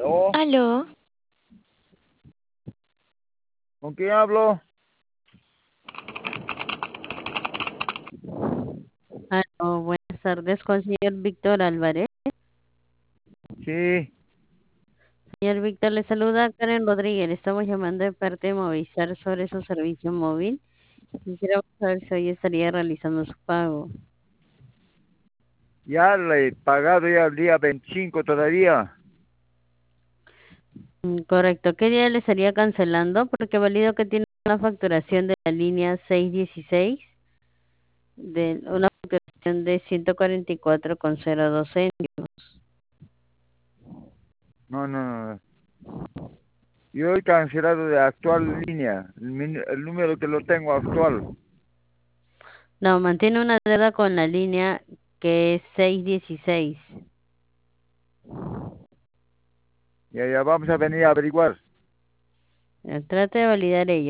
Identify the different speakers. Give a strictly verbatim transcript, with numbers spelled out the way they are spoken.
Speaker 1: ¿Aló?
Speaker 2: Aló,
Speaker 1: ¿Con quién hablo?
Speaker 3: Aló, buenas tardes con señor Víctor Álvarez.
Speaker 1: Sí,
Speaker 3: Señor Víctor, le saluda Karen Rodríguez. Le estamos llamando de parte de Movistar sobre su servicio móvil. Quisiera saber si hoy estaría realizando su pago.
Speaker 1: ya le he pagado ya el día veinticinco todavía.
Speaker 3: Mm, Correcto. ¿Qué día le estaría cancelando? Porque valido que tiene una facturación de la línea seiscientos dieciséis, de una facturación de ciento cuarenta y cuatro con cero dos céntimos.
Speaker 1: No, no, no. Yo he cancelado de actual línea, el, min- el número que lo tengo actual.
Speaker 3: No, mantiene una deuda con la línea que es seiscientos dieciséis.
Speaker 1: Ya, ya vamos a venir a averiguar.
Speaker 3: Eh, Trate de validar ello.